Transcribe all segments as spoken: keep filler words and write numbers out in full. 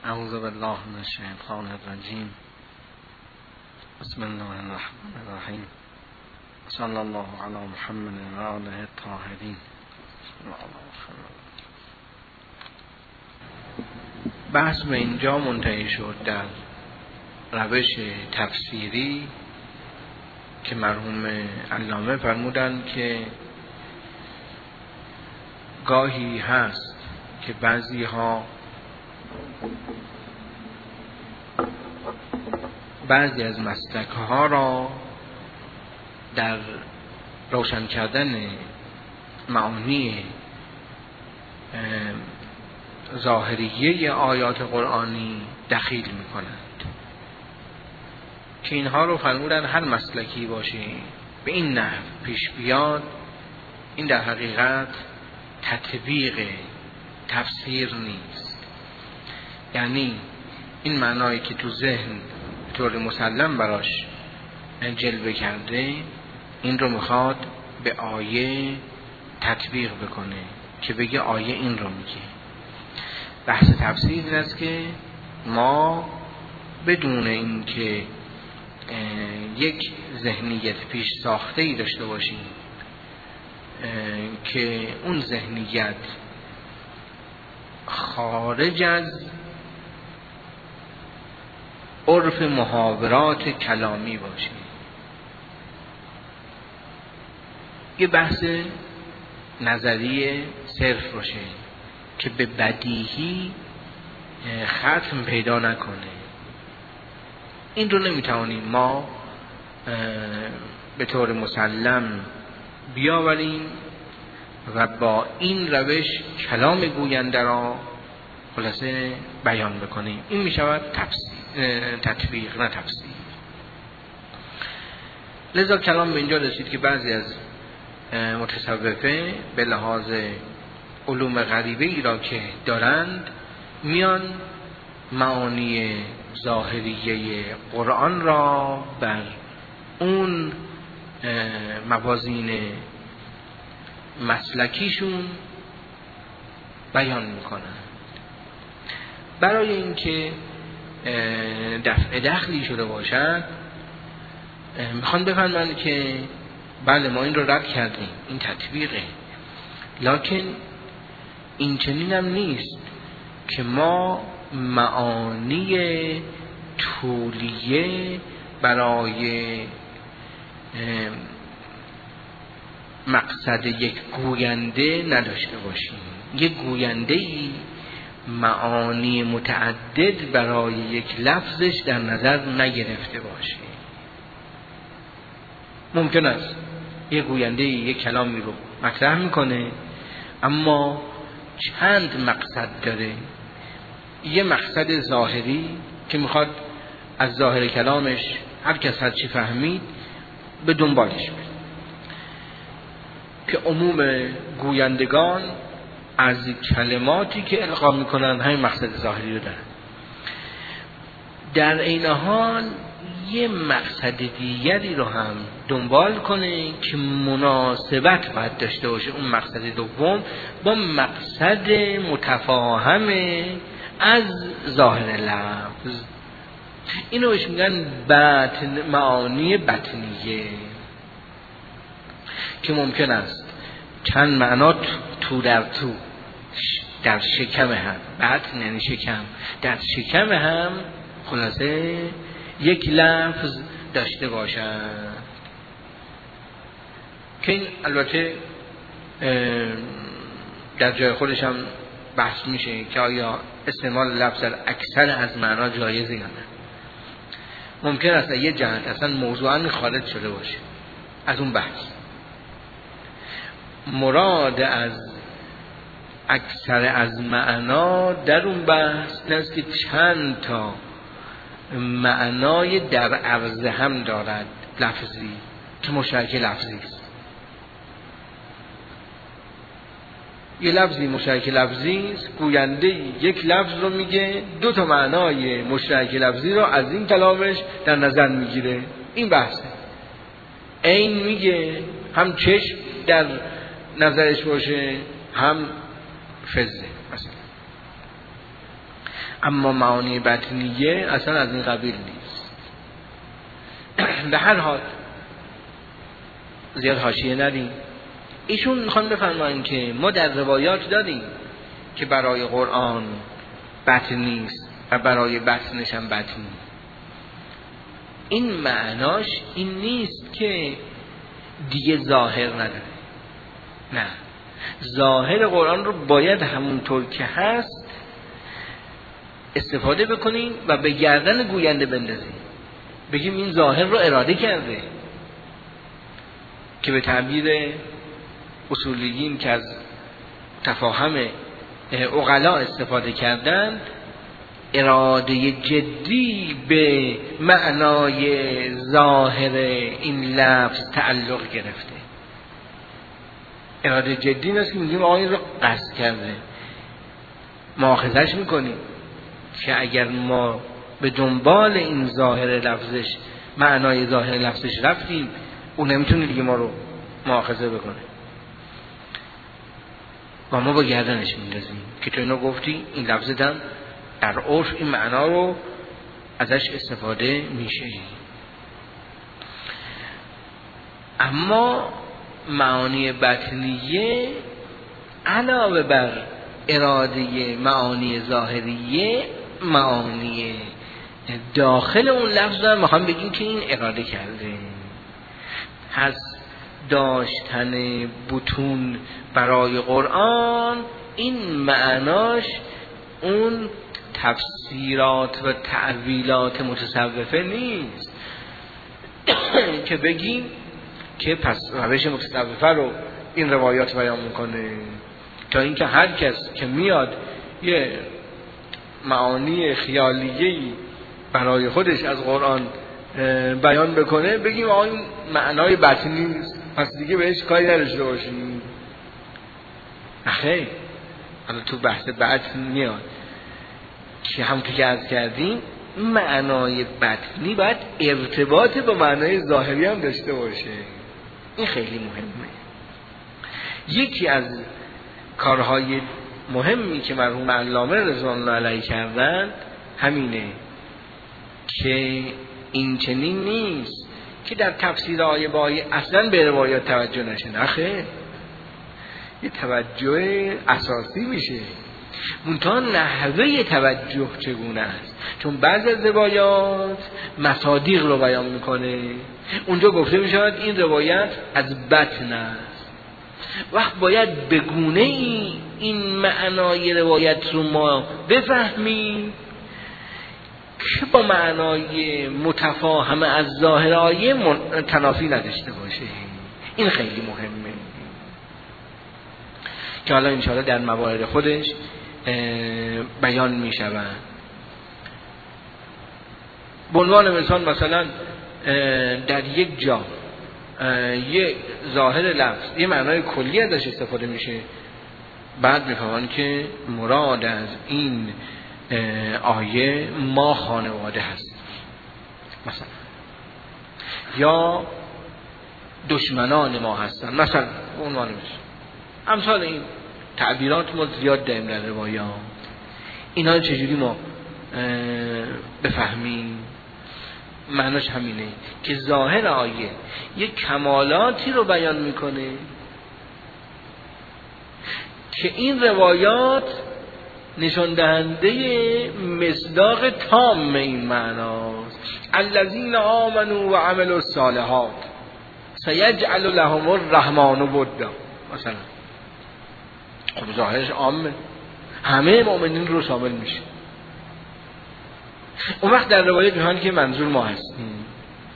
اعوذ بالله من الشیطان الرجیم. بسم الله الرحمن الرحیم. صلی الله علی محمد و آله الطاهرین. بحث به اینجا منتهی شد در روش تفسیری که مرحوم علامه فرمودند که گاهی هست که بعضی ها بعضی از مسلک ها را در روشن کردن معانی ظاهریه آیات قرآنی دخیل می کنند که اینها رو فرمودن هر مسلکی باشه به این نحو پیش بیاد، این در حقیقت تطبیق تفسیر نیست. یعنی این معنایی که تو ذهن طور مسلم براش جلوه کرده این رو میخواد به آیه تطبیق بکنه که بگه آیه این رو میگه. بحث تفسیر این است که ما بدون این که یک ذهنیت پیش ساخته ای داشته باشیم که اون ذهنیت خارج از عرف محاورات کلامی باشه، یه بحث نظریه صرف باشه که به بدیهی ختم پیدا نکنه، این رو نمیتوانیم ما به طور مسلم بیاوریم و با این روش کلام گوینده را خلاصه بیان بکنیم. این میشود تفسیر، تطبیق نه تفسیر. لذا کلام به اینجا رسید که بعضی از متصوفه به لحاظ علوم غریبه ای را که دارند میان معانی ظاهریه قرآن را بر اون موازین مسلکیشون بیان میکنند. برای اینکه دفع دخلی شده باشد میخوان بفهمند که بله ما این رو رد کردیم، این تطبیقه، لکن این چنین هم نیست که ما معانی طولیه برای مقصد یک گوینده نداشته باشیم. یک گوینده ای معانی متعدد برای یک لفظش در نظر نگرفته باشه. ممکن است یک گوینده یک کلامی رو مطرح میکنه اما چند مقصد داره. یه مقصد ظاهری که میخواد از ظاهر کلامش هر کس هر چی فهمید به دنبالش بره، که عموم گویندگان از کلماتی که القا میکنن همین مقصد ظاهری رو دارن. در این حال یه مقصد دیگری رو هم دنبال کنه که مناسبت باید داشته باشه اون مقصد دوم با مقصد متفاهم از ظاهر لفظ. اینو بهش میگن بطن، معانی بطنیه، که ممکن است چند معنا تو در تو در شکم هم، بطن یعنی شکم، در شکم هم خلاصه یک لفظ داشته باشد که این البته در جای خودش هم بحث میشه که آیا استعمال لفظ در اکثر از معنا جایزه یا نه. ممکن است یه جهت اصلا موضوعاً خارج شده باشه از اون بحث. مراد از اکثر از معنا در اون بحث نیست که چند تا معنای در عرض هم دارد لفظی که مشترک لفظی است. یه لفظی مشترک لفظی است، گوینده یک لفظ رو میگه، دو تا معنای مشترک لفظی رو از این کلامش در نظر میگیره. این بحثه. عین میگه هم چشم در نظرش باشه هم فزه مثلا. اما معانی باطنیه اصلا از این قبیل نیست. به هر حال زیاد حاشیه ندیم. ایشون میخوان بفرمایند که ما در روایات داریم که برای قرآن باطنی است و برای باطنش هم باطنی. این معناش این نیست که دیگه ظاهر نداره، نه، ظاهر قرآن رو باید همونطور که هست استفاده بکنیم و به گردن گوینده بندازیم، بگیم این ظاهر رو اراده کرده، که به تعبیر اصولیین که از تفاهم عقلا استفاده کردن، اراده جدی به معنای ظاهر این لفظ تعلق گرفته. اراده جدی نیست که میگیم آقا این رو قصد کرده، مؤاخذش میکنیم که اگر ما به دنبال این ظاهر لفظش، معنای ظاهر لفظش رفتیم، اون نمیتونه دیگه ما رو مؤاخذه بکنه و ما با گردنش میندازیم که تو اینو گفتی، این لفظ دم در عرف این معنا رو ازش استفاده میشه. اما معانی باطنیه علاوه بر اراده معانی ظاهریه، معانی داخل اون لفظ دارم میخوام بگیم که این اراده کرده. پس داشتن بطون برای قرآن این معناش اون تفسیرات و تعویلات متصوفه نیست که بگیم که پس روش متصوفه رو این روایات بیان میکنه، تا اینکه هر کس که میاد یه معانی خیالیه‌ای برای خودش از قرآن بیان بکنه بگیم آقا این معنای باطنی نیست، پس دیگه بهش کاری نداشته باشیم. آخه حالا تو بحث باطن میاد که همونطور که عرض کردیم معنای باطنی باید ارتباط با معنای ظاهری هم داشته باشه. این خیلی مهمه. یکی از کارهای مهمی که مرحوم علامه رضوان الله علیه کردن همینه که این چنین نیست که در تفسیر آیه با آیه اصلا به روایات توجه نشه، نخیر، یه توجه اساسی میشه، منتها نحوه توجه چگونه است، چون بعضی از روایات مصادیق رو بیان میکنه، اونجا گفته میشود این روایت از بطن است، وقت باید به گونه ای این معنای روایت رو ما بفهمیم که با معنای متفاهم از ظاهر آیه تنافی نداشته باشه. این خیلی مهمه که حالا انشاءالله در موارد خودش بیان می شود. به عنوان مثال مثلا در یک جا یک ظاهر لفظ یه معنای کلی ازش استفاده میشه، بعد میفهمن که مراد از این آیه ما خانواده هست مثلا، یا دشمنان ما هستن مثلا، به عنوان مثال. امثال این تعبیرات ما زیاد داریم در روایات. اینا چجوری ما بفهمیم؟ معناش همینه که ظاهر آیه یک کمالاتی رو بیان میکنه که این روایات نشان دهنده مصداق تام این معناست. الذین آمنوا و عملوا الصالحات سیجعل لهم الرحمن ودا مثلا. خب ظاهرش عامه، همه مؤمنین رو شامل میشه. اون وقت در روایت میگن که منظور ما هستیم.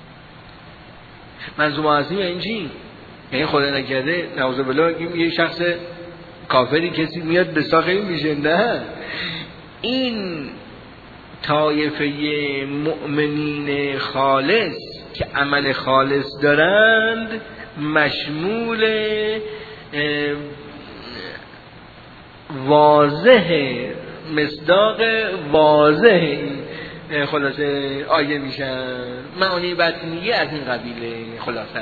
منظور ما هستیم یعنی چی؟ یعنی خدا نکرده نعوذ بالله یه شخص کافری کسی میاد به ساخت این میشه، نه، این طایفه مؤمنین خالص که عمل خالص دارند مشمول واضح مصداق واضح خلاصه آیه میشن. معانی باطنیه از این قبیله خلاصه.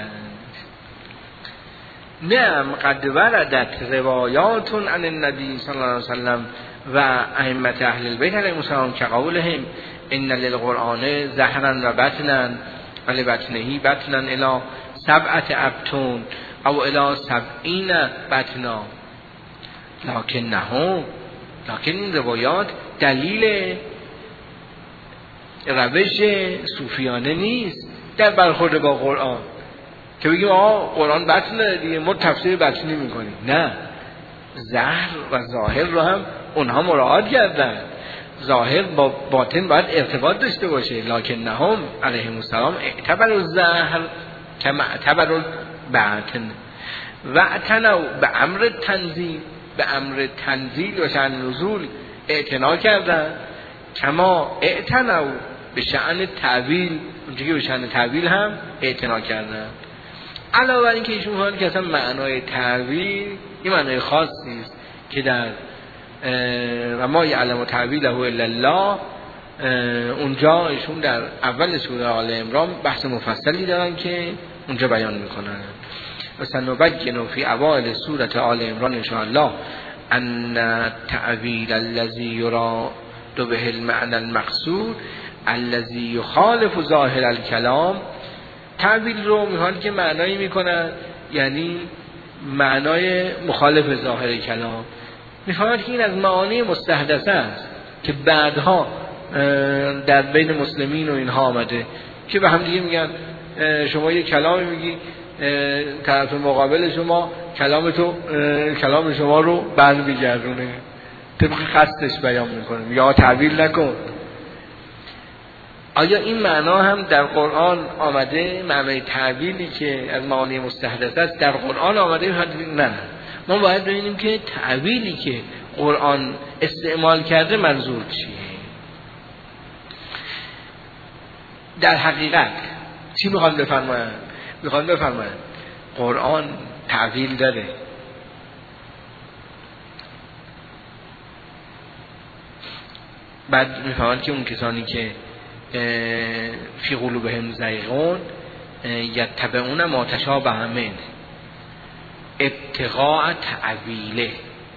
نعم قد وردت روایات عن النبی صلی الله علیه وسلم و ائمه اهل البیت علیهم السلام که قولهم ان للقرآن ظهرا و بطنا ولی بطنه بطنا الی سبعت ابطن او الی سبعین بطنا، لکن نه لکن این روایات دلیل روش صوفیانه نیست در برخورد با قرآن که بگیم آقا قرآن بطن داره دیگه ما تفسیر بطنی میکنیم. نه، ظاهر و ظاهر رو هم اونها مراعات کردن. ظاهر با باطن باید ارتباط داشته باشه. لکن نهم علیهم السلام اعتبر الظاهر کما اعتبر الباطن و اعتنوا به امر تنزیل، به امر تنزیل و شأن نزول اعتنا کردن، کما اعتنوا به شأن تعویل، اونجوری به شأن تعویل هم اعتنا کردن. علاوه بر این که ایشون حالی که اصلا معنای تعویل این معنای خاصی است که در و ما یعلم تعویله الا الله، اونجا ایشون در اول سوره آل عمران بحث مفصلی دارن که اونجا بیان میکنن. و سنبین فی اوائل سوره آل عمران ان شاء الله ان تعویل الذی یراد به المعنى المقصود الذی یخالف ظاهر الکلام. تعویل رو میخوان که معنایی میکنن یعنی معنای مخالف ظاهر کلام، میخوان که این از معانی مستحدثه است که بعدها در بین مسلمین و اینها آمده که به هم دیگه میگن شما یه کلامی میگی طرف مقابل شما کلام تو کلام شما رو برمیگردونه طبق قصدش بیان میکنه یا تعویل نکن. آیا این معنا هم در قرآن آمده؟ معنای تعویلی که از معانی مستحدث است در قرآن آمده؟ نه، ما باید ببینیم که تعویلی که قرآن استعمال کرده منظور چیه. در حقیقت چی میخوان بفرمایند؟ میخوان بفرمایند قرآن تعویل داره. بعد میفهمند که اون کسانی که فی قلوبهم زیغون یتبعون ما تشابه منه ابتغاء تعویله،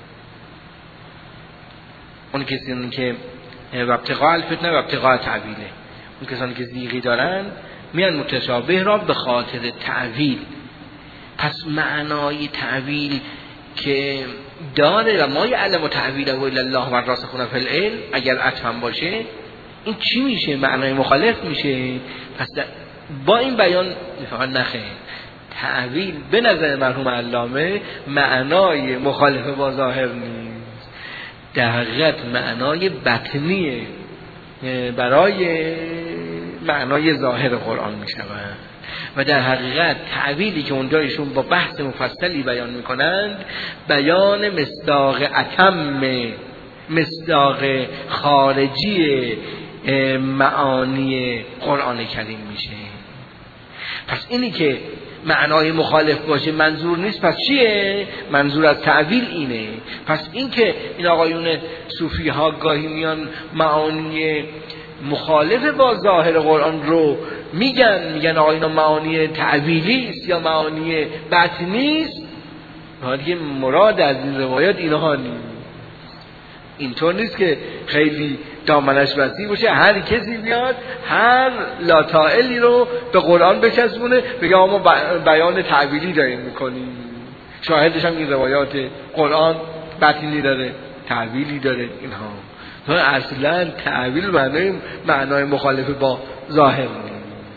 اون کسانی که و ابتغاء الفتنه و ابتغاء تعویله، اون کسانی که زیغی دارن میان متشابه را به خاطر تعویل. پس معنای تعویل که داره و ما یعلم تعویله الا الله و الراسخون فی العلم اگر عطفاً باشه این چی میشه؟ معنای مخالف میشه. پس با این بیان فقط نخیر تعویل به نظر مرحوم علامه معنای مخالف با ظاهر نیست، در حقیقت معنای بطنیه برای معنای ظاهر قرآن میشود. و در حقیقت تعویلی که اونجا ایشون با بحث مفصلی بیان میکنند بیان مصداق اتم، مصداق خارجی معانی قرآن کریم میشه. پس اینی که معنای مخالف باشه منظور نیست، پس چیه؟ منظور از تعویل اینه. پس این که این آقایون صوفی ها گاهی میان معانی مخالف با ظاهر قرآن رو میگن، میگن آقا اینا معانی تعویلی است یا معانی باطنی است، دیگه مراد از این روایات اینها نیست. اینطور نیست که خیلی دامنش وسیع باشه هر کسی بیاد هر لاتائلی رو به قرآن بچسبونه بگه ما بیان تعویلی داریم میکنیم. شاهدش هم این روایات قرآن باطنی داره تعویلی داره اینها. تو اصلا تعویل معنای معنای مخالف با ظاهر نیست.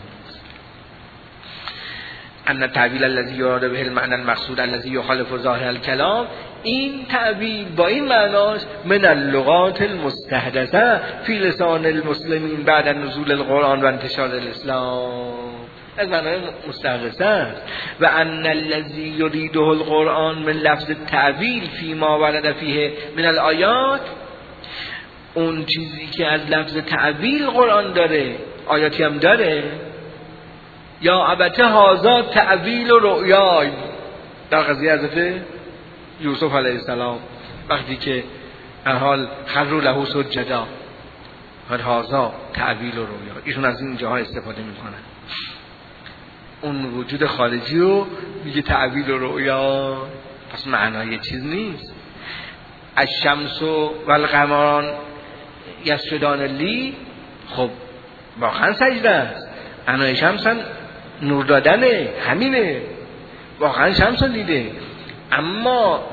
ان تعویل الذی یراد به المعنى المقصود الذی یخالف ظاهر الکلام، این تعبیر با این معناش من اللغات المستحدثه فی لسان المسلمین بعد نزول القرآن و انتشار الاسلام، از معنای مستحدثه است. و ان الذی یریده القرآن من لفظ تعویل فی ما ورد فیه من الآیات، اون چیزی که از لفظ تعویل قرآن داره آیاتی هم داره. یا البته هازا تعویل و رؤیای، در قضیه حضرت یوسف علیه السلام وقتی که در حال خروا له سجدا، هازا تعویل و رؤیا، ایشون از این جاها استفاده میکنن. اون وجود خارجی رو میگه تعویل و رؤیا، پس معنای چیز نیست. الشمس و القمران یسجدان لی، خب واقعا سجده است. انای شمس هم نور دادنه، همینه، واقعا شمس رو دیده، اما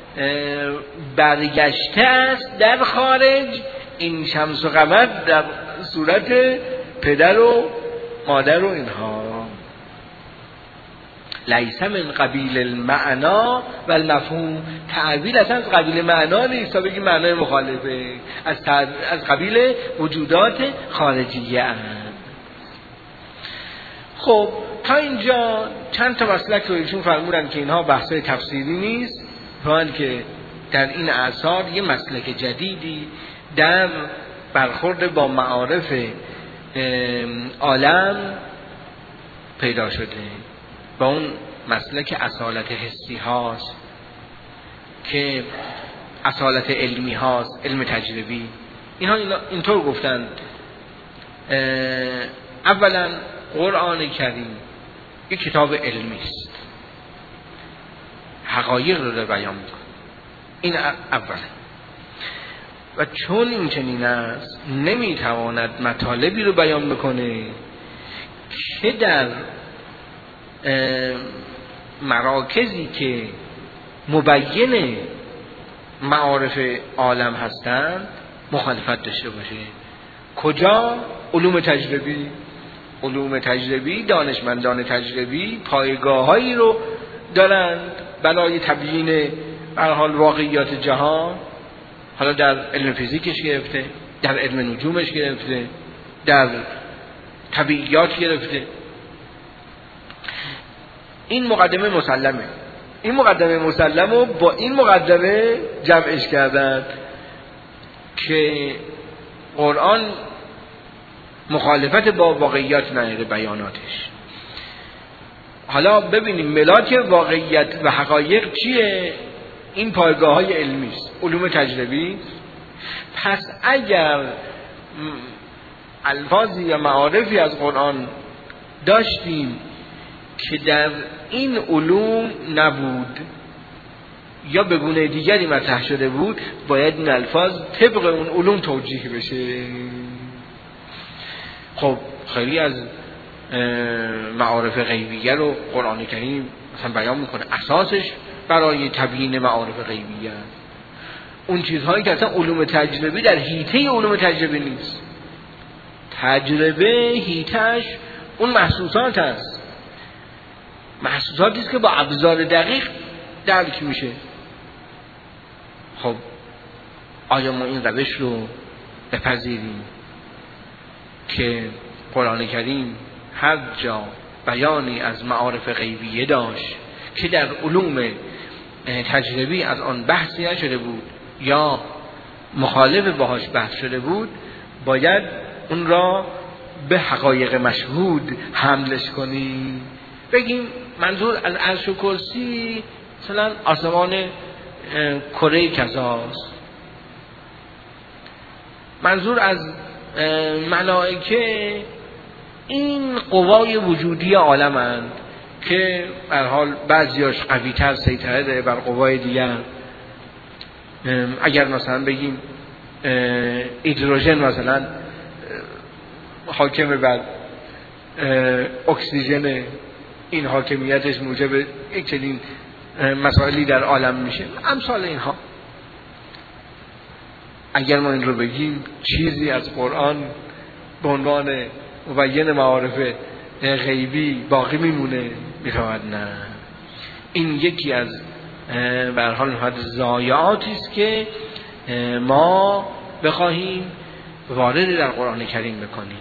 برگشته است در خارج این شمس و قمر در صورت پدر و مادر و اینها. لیس من قبیل المعنا و المفهوم، تعبیر اصلا از قبیل معنا نیست تا بگیم معنای مخالفه، از, از قبیل وجودات خارجیه است. خب تا اینجا چند تا مسلک رو ایشون فرمودن که اینها بحثای تفسیری نیست، فرمودن که در این اثار یه مسلک جدیدی در برخورد با معارف عالم پیدا شده، با اون مسلک اصالت حسی هاست که اصالت علمی هاست، علم تجربی. اینها اینطور گفتن. اولا قرآن کریم یک کتاب علمی است، حقایق رو بیان می‌کنه، این اولا. و چون این چنین است نمیتواند مطالبی رو بیان بکنه که در مراکزی که مبین معارف عالم هستند مخالفت داشته باشه. کجا؟ علوم تجربی. علوم تجربی، دانشمندان تجربی پایگاهایی رو دارند برای تبیین به هر حال واقعیات جهان، حالا در علم فیزیکش گرفته، در علم نجومش گرفته، در طبیعیات گرفته. این مقدمه مسلمه. این مقدمه مسلم رو با این مقدمه جمعش کردن که قرآن مخالفت با واقعیات نداره بیاناتش. حالا ببینیم ملاک واقعیت و حقایق چیه؟ این پایگاه های علمی است، علوم تجربی. پس اگر الفاظی یا معارفی از قرآن داشتیم که در این علوم نبود یا به گونه دیگری مطرح شده بود، باید این الفاظ طبق اون علوم توجیه بشه. خب خیلی از معارف غیبیه رو قرآن کریم مثلا بیان میکنه، اساسش برای تبیین معارف غیبیه اون چیزهایی که اصلا علوم تجربی در حیطه علوم تجربی نیست. تجربه حیطه‌اش اون محسوسات هست، محسوساتی است که با ابزار دقیق درک میشه. خب آیا ما این روش رو بپذیریم که قرآن کریم هر جا بیانی از معارف غیبیه داشت که در علوم تجربی از آن بحثی نشده بود یا مخالف باهاش بحث شده بود، باید اون را به حقایق مشهود حملش کنیم؟ بگیم منظور از عرش و کرسی مثلا آسمان کره کذاست، منظور از ملائکه این قوای وجودی عالمند که به هر حال بعضیاش قوی تر سیطره داره بر قوای دیگر. اگر مثلا بگیم هیدروژن مثلا حاکم بر اکسیژن، این حاکمیتش موجب یک چنین مسائلی در عالم میشه، امثال اینها. اگر ما این رو بگیم چیزی از قرآن به عنوان مبین معارف غیبی باقی میمونه؟ میتواند نه. این یکی از به هر حال ضایعاتی است که ما بخواهیم وارد در قرآن کریم بکنیم،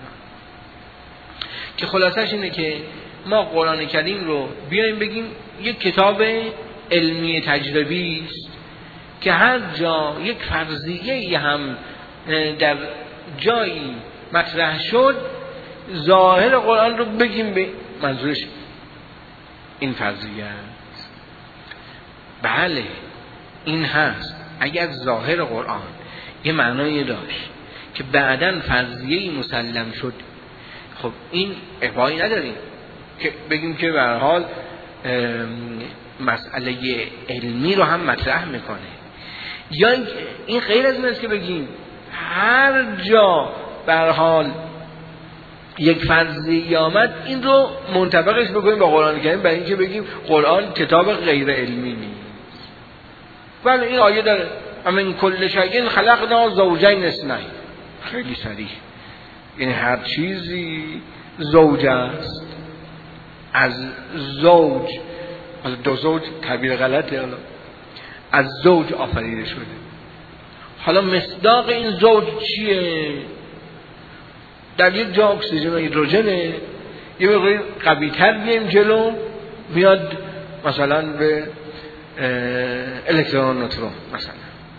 که خلاصش اینه که ما قرآن کریم رو بیایم بگیم یک کتاب علمی تجربی است که هر جا یک فرضیه هم در جایی مطرح شد ظاهر قرآن رو بگیم به منظورش این فرضیه است. بله این هست. اگر ظاهر قرآن یه معنایی داشت که بعداً فرضیه مسلم شد، خب این ابایی نداریم که بگیم که به هر حال مسئله علمی رو هم مطرح میکنه. یا این غیر از این است که بگیم هر جا به هر حال یک فرضیه آمد این رو منطبقش بکنیم با قرآن کریم، برای اینکه بگیم قرآن کتاب غیر علمی نیست. بله این آیه داره من کل شیء خلقنا زوجین اثنین، خیلی صریح، یعنی هر چیزی زوج است، از زوج، از دو زوج تعبیر غلطه، از زوج آفریده شده. حالا مصداق این زوج چیه؟ در یک جا اکسیژن و هیدروژنه، یه مقدار قوی‌تر بیایم جلو میاد مثلا به الکترون و نوترون، مثلا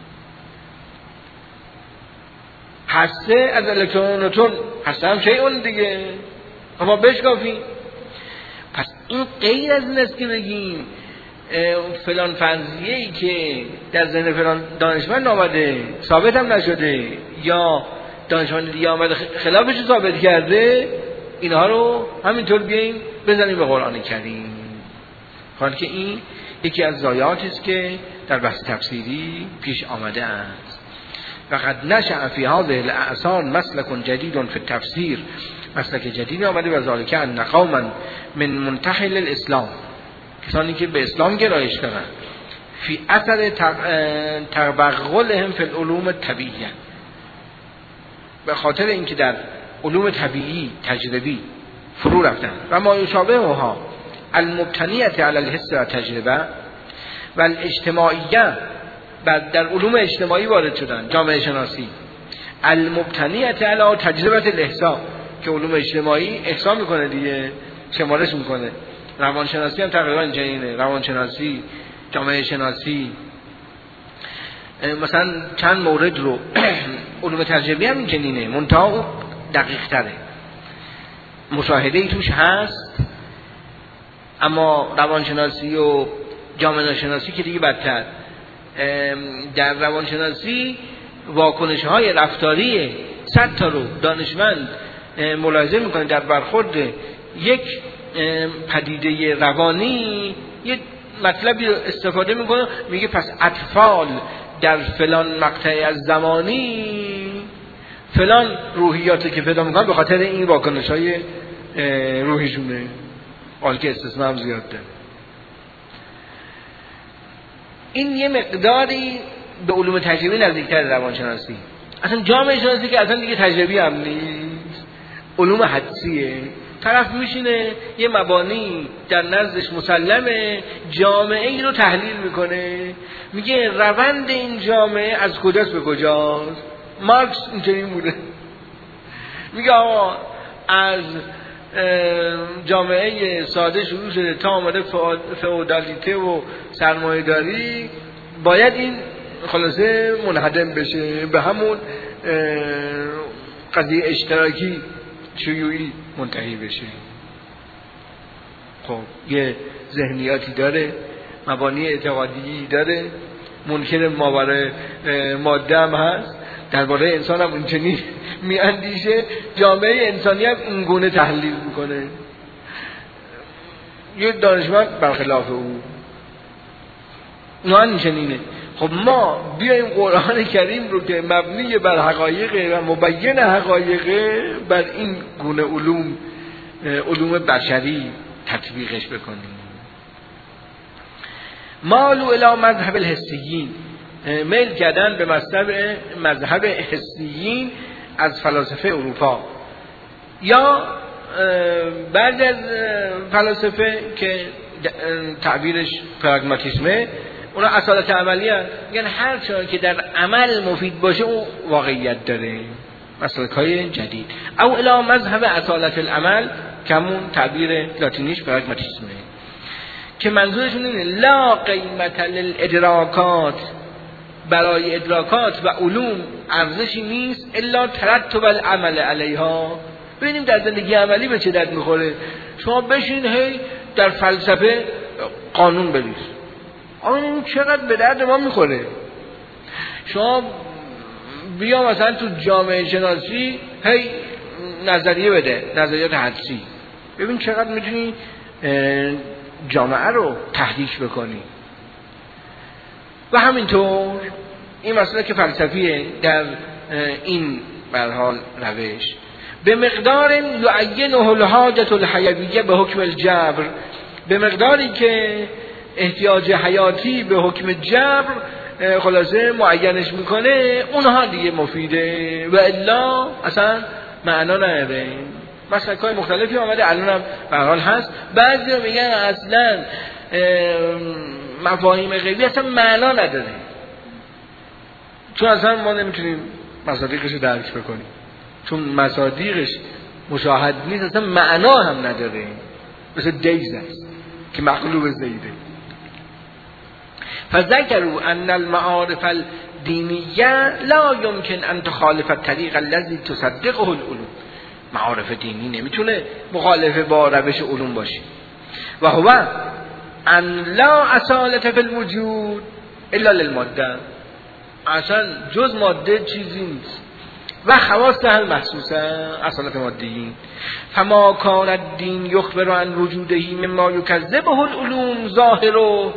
هسته از الکترون و نوترون، هسته هم شیء اون دیگه، اما بشکافیم. پس این غیر از این است که بگیم فلان فرضیه‌ای که در ذهن فلان دانشمند آمده ثابت هم نشده یا دانشمند دیگه آمده خلافش رو ثابت کرده، اینها رو همینطور بیاییم بزنیم به قرآن کریم. حال که این یکی از ضایعاتی است که در بحث تفسیری پیش آمده است. وقد نشأ فی هذه الاعصار مسلک جدید فی التفسیر، مسلک جدید آمده و ذالک ان قوما من منتحل الاسلام، کسانی که به اسلام گرایش دارند، فی اثر تبغلهم فی العلوم الطبیعیه، به خاطر اینکه در علوم طبیعی تجربی فرو رفتن و ما یشابهها المبتنیه علی الحس و تجربه و الاجتماعیه، بعد در علوم اجتماعی وارد شدن، جامعه شناسی، المبتنیه علی تجربه الاحساء، که علوم اجتماعی احسا میکنه دیگه، شمارش میکنه. روانشناسی هم تقریبا اینجوریه، روانشناسی، جامعه شناسی، مثلا چند مورد رو علوم تجربی هم اینجوریه، منتها دقیق تره، مشاهده ای توش هست، اما روانشناسی و جامعه شناسی که دیگه بدتر. در روانشناسی واکنش های رفتاری صد تا رو دانشمند ملاحظه میکنه در برخورد یک پدیده روانی، یک مطلبی رو استفاده میکنه، میگه پس اطفال در فلان مقطع از زمانی فلان روحیاتی که پیدا میکنن به خاطر این واکنش های روحیشونه، حال که استثناء هم زیاد ده. این یه مقداری به علوم تجربی نزدیکتر روانشناسی. اصلا جامعه شناسی که اصلا دیگه تجربی هم نیست، علوم حدسیه. طرف میشینه یه مبانی در نزدش مسلمه، جامعه ای رو تحلیل میکنه، میگه روند این جامعه از کجاست به کجاست. مارکس اینطوری بوده، میگه آقا از جامعه ساده شروع شده تا آمده فئودالیته و سرمایه‌داری، باید این خلاصه منهدم بشه به همون قضیه اشتراکی شیوعی منتهی بشه. خب یه ذهنیاتی داره، مبانی اعتقادی داره، منکر ماورای ماده هم هست، درباره انسان هم اونچنین میاندیشه، جامعه انسانی هم اینگونه تحلیل میکنه. یه دانشمند برخلاف او، نه اینچنینه. خب ما بیایم قرآن کریم رو که مبنی بر حقایق و مبین حقایق بر این گونه علوم علوم بشری تطبیقش بکنیم. مالو الی مذهب الحسیین، میل کردن به مذهب مذهب حسیین از فلاسفه اروپا، یا بعضی از فلاسفه که تعبیرش پراگماتیسمه، اونا اصالت عملی هست، یعنی هر چیزی که در عمل مفید باشه اون واقعیت داره، مسلک های جدید. او الی مذهب اصالت العمل که همون تعبیر لاتینیش پراگماتیسمه، که منظورشون اینه لا قیمت للادراکات، برای ادراکات و علوم ارزشی نیست الا ترتب العمل علیها. ببینیم در زندگی عملی به چه درد میخوره. شما بشین هی در فلسفه قانون بریز، آن چقدر به درد ما میخوره. شما بیا مثلا تو جامعه شناسی هی نظریه بده، نظریات حدسی، ببین چقدر میتونی جامعه رو تحریک بکنی. و همینطور این مسئله که فلسفیه در این به هر حال روش. به مقدار یعینه الحاجة الحیویه به حکم الجبر، به مقداری که احتیاج حیاتی به حکم جبر خلاصه معینش میکنه اونها دیگه مفیده، و الا اصلا معنا نداره. مسلک‌های مختلفی آمده الان هم به هر حال هست. بعضی میگن اصلا مفاهیم غیبی اصلا معنا نداره، چون اصلا ما نمیتونیم مصادیقش رو درک بکنیم، چون مصادیقش مشاهد نیست، اصلا معنا هم نداره. مثل دیز است که مقلوب زیده. فذکروا ان المعارف الدینیه لا يمكن ان تخالف الطریق الذي تصدقه العلوم. معارف دینی نمیتونه مخالف با روش علوم باشه. و هو ان لا اصالت فی الوجود الا للماده، اصلا جز ماده چیزی نیست و خواص هل محسوسه اصالت مادیین. فما کان الدین یخبر عن وجوده مما یکذبه العلوم ظاهره،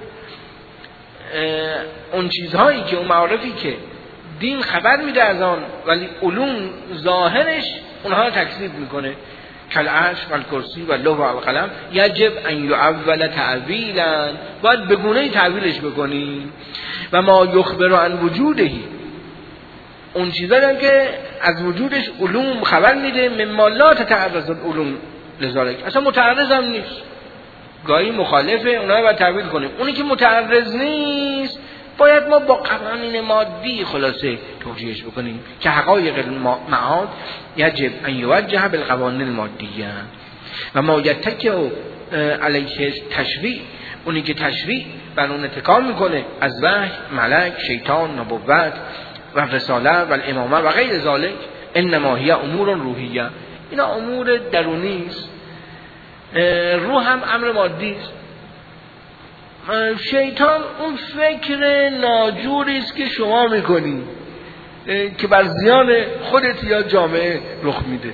اون چیزهایی که اون معارفی که دین خبر میده از آن ولی علوم ظاهرش اونها رو تکذیب میکنه، کل عرش و الکرسی و لوح و القلم، یجب ان یعول تعویلا، باید به گونه تعویلش بکنیم. و ما یخبر عن وجوده، اون چیزایی که از وجودش علوم خبر میده، مما لا تتعرض العلوم لذالک، اصلا متعرض هم نیست، گاهی مخالفه، اونها رو باید تعویل کنیم. اونی که متعرض نیست باید ما با قوانین مادی خلاصه توجیهش بکنیم که حقایق المعاد یجب ان یوجه بالقوانین المادیه. و ما یتکی علیه تشریع، اونی که تشریع بر اون اتکا میکنه از وحی، ملک، شیطان، نبوت و رساله و الامامه و غیر ذالک، انما هی امور روحیه، اینا امور درونی است. روح هم امر مادی است. شیطان اون فکر ناجوری است که شما میکنی که بر زیان خودت یا جامعه رخ میده.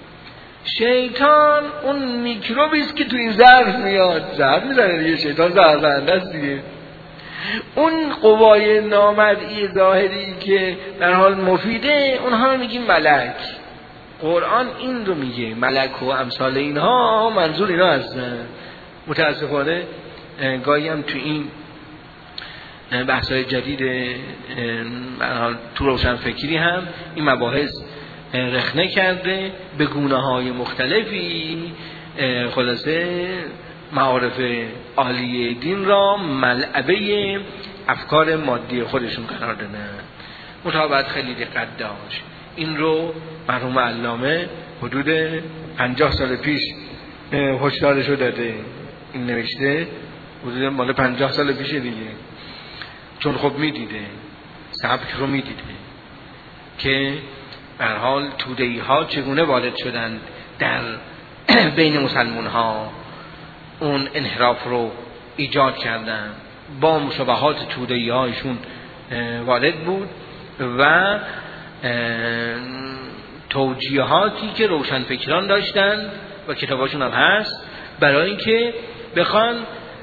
شیطان اون میکروبی است که تو این ظرف میاد، زهر میزنه دیگه، شیطان زهرزنده است دیگه. اون قوای نامرئی ظاهری که در حال مفیده اونها میگیم ملک. قرآن این رو میگه، ملک و امثال اینها منظور اینا هستن. متاسفانه گاهی هم تو این بحث‌های جدید تو روشن فکری هم این مباحث رخنه کرده، به گونه‌های مختلفی خلاصه معارف عالیه دین را ملعبه افکار مادی خودشون قرار دادن. مطابقت خیلی دقت داشت. این رو مرحوم علامه حدود پنجاه سال پیش هشدارشو داده. این نوشته حدود مال پنجاه سال پیشه دیگه، چون خب میدیده سبک رو میدیده که به هر حال توده‌ای ها چگونه وارد شدن در بین مسلمان ها، اون انحراف رو ایجاد کردن، با مشابهات توده‌ای هایشون وارد بود و توجیهاتی که روشنفکران داشتن و کتاباشون هم هست برای اینکه بخوان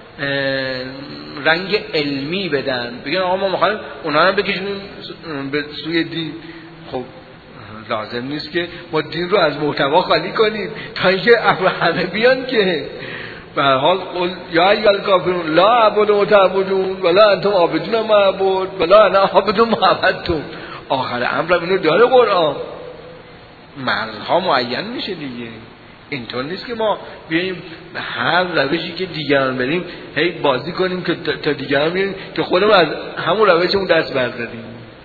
رنگ علمی بدن، بگن آقا ما می‌خوایم اونا رو بکشونیم به سوی دین. خب لازم نیست که ما دین رو از محتوا خالی کنیم تا اینکه همه بیان که به هر حال قل یا ایال کافرون لا اعبد و تعبدون ولا انتم عابدون ما اعبد ولا انا عابد ما عبدتم. آخر امر اینو داره قرآن، مرزها معین میشه دیگه. اینطور نیست که ما بیاییم هر روشی که دیگران بریم هی بازی کنیم که تا دیگران بیاییم که خودمون از همون روشمون دست برداریم.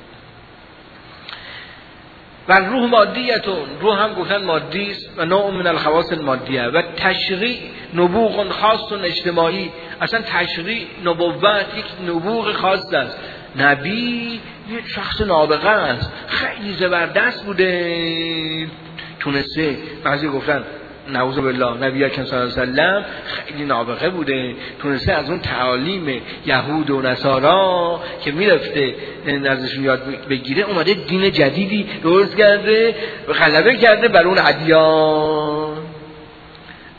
و روح مادیتون، روح هم گفتن مادی است و نوع من الخواص المادیه. و تشریع نبوغ خاص و اجتماعی، اصلا تشریع نبوت یک نبوغ خاص است. نبی یک شخص نابغه است، خیلی زبردست بوده، تونسته، بعضی گفتن نعوذ بالله نبی اکرم صلی الله علیه و سلم خیلی نابغه بوده، تونسته از اون تعالیم یهود و نصارا که میرفته نزدشون یاد بگیره اومده دین جدیدی درست کرده و غلبه کرده بر اون ادیان.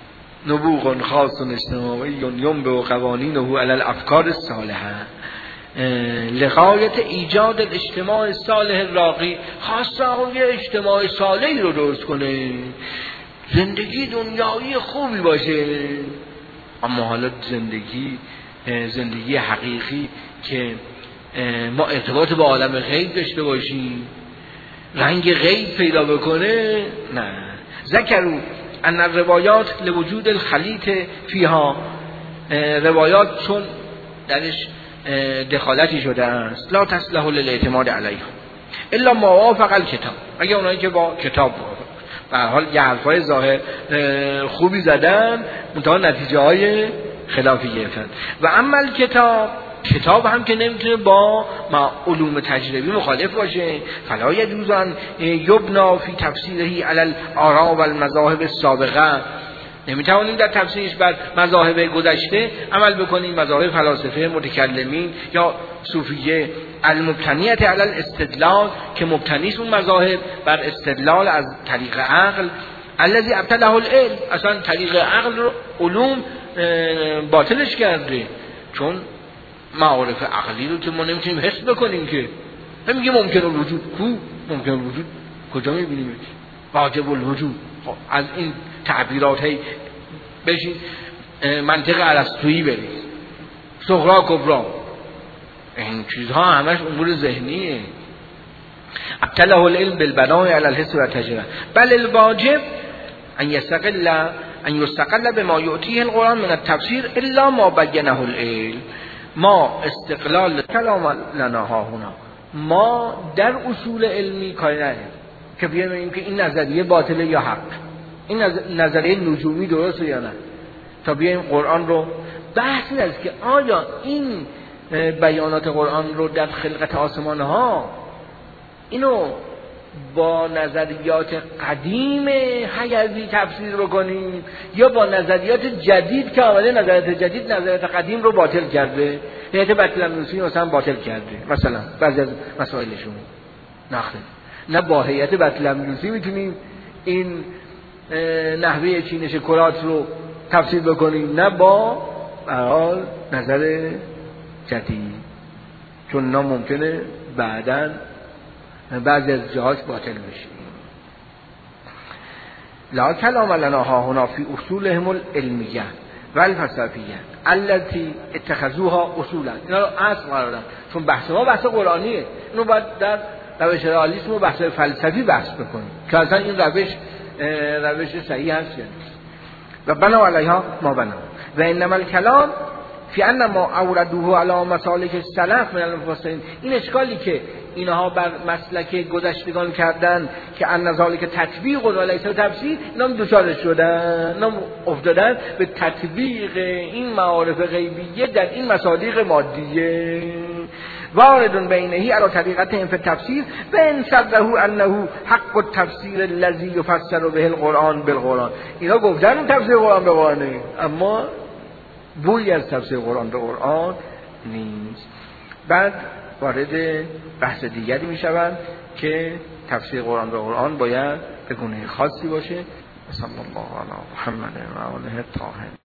نبوغ خاص و اجتماعی ینبع قوانینه علی الافکار الصالحه. لغایت ایجاد الاجتماع صالح راقی، خواسته یه اجتماع صالحی رو درست کنه، زندگی دنیایی خوبی باشه. اما حالا زندگی زندگی حقیقی که ما ارتباط با عالم غیب داشته باشیم، رنگ غیب پیدا بکنه، نه. ذکروا ان الروایات لوجود الخلیط فیها، روایات چون درش دخالتی شده است، لا تصلح للاعتماد علیها الا ما وافق الکتاب، اگه اونایی که با کتاب موافق. به هر حال یه حرفای ظاهر خوبی زدن، منتها نتیجه های خلافی گرفتن. و اما الکتاب، کتاب هم که نمیتونه با علوم تجربی مخالف باشه، فلا یجوز ان یبنا فی تفسیره علی الاراء و المذاهب السابقه، نمیتوانیم در تفسیرش بر مذاهب گذشته عمل بکنیم، مذاهب فلاسفه متکلمین یا صوفیه المبتنیت علی الاستدلال، که مبتنی است اون مذاهب بر استدلال از طریق عقل، الذی ابطله العلم، اصلا طریق عقل رو علوم باطلش کرده، چون معارف عقلی رو که ما نمیتونیم حس بکنیم، که هم میگه ممکن الوجود، کو ممکن الوجود کجا میبینیم؟ واجب الوجود. از این تعبیرات هی بشین منطق ارسطویی برید، صغرا کبرا، این چیزها همش امور ذهنیه. ابطله العلم بالبناء علی الحس و التجربه، بل الواجب ان یستقل ان یستقل بما یعطیه القرآن من التفسیر الا ما بینه العلم. ما استقلال کلام لنا ها هنا، ما در اصول علمی کاری نداریم که بیایم بگیم که این نظریه باطله یا حق، این نظریه نجومی درسته یا نه، تا بیایم قرآن رو بحث این است که آیا این بیانات قرآن رو در خلقت آسمان ها اینو با نظریات قدیم حیوی تفسیر بکنیم یا با نظریات جدید که آمده، نظریات جدید نظریات قدیم رو باطل کرده، هیئت بطلمیوسی مثلا باطل کرده، مثلا بعضی از مسائلشون نخیر، نه با هیئت بطلمیوسی میتونیم این نحوه چینش کرات رو تفسیر بکنیم، نه با حال نظر جدید، چون نه ممکنه بعداً بعضی از جهاش باطل بشه. لا کلام لنا ها هنا فی اصولهم العلمیه و الفلسفیه التي اتخذوها اصولا، اینا رو اصل قرار دادن، چون بحث ما بحث قرآنیه، اینو باید در روش رئالیسم و بحث فلسفی بحث بکنیم که اصلا این روش روش صحیح هست یا نیست. و بنا علیها ما بنا و انما الکلام فی ان ما اوردوه علی مسالک السلف من المفسرین، این اشکالی که اینها بر مسلک گذشتگان کردن که ان ذالک تطبیق و لیس تفسیر، اینا دوچارش شدن، اینا افتادن به تطبیق این معارف غیبیه در این مصادیق مادیه. واردون بینهی علی طریقتهم فی التفسیر و ان صدقوا انه حق التفسیر الذی یفسر به القرآن بالقرآن، اینا گفتن تفسیر قرآن به قرآنه، اما بوی از تفسیر قرآن به قرآن نیست. بعد وارد بحث دیگری می شوند که تفسیر قرآن به قرآن باید به گونه خاصی باشه. صلی الله علی محمد و آله الطاهرین.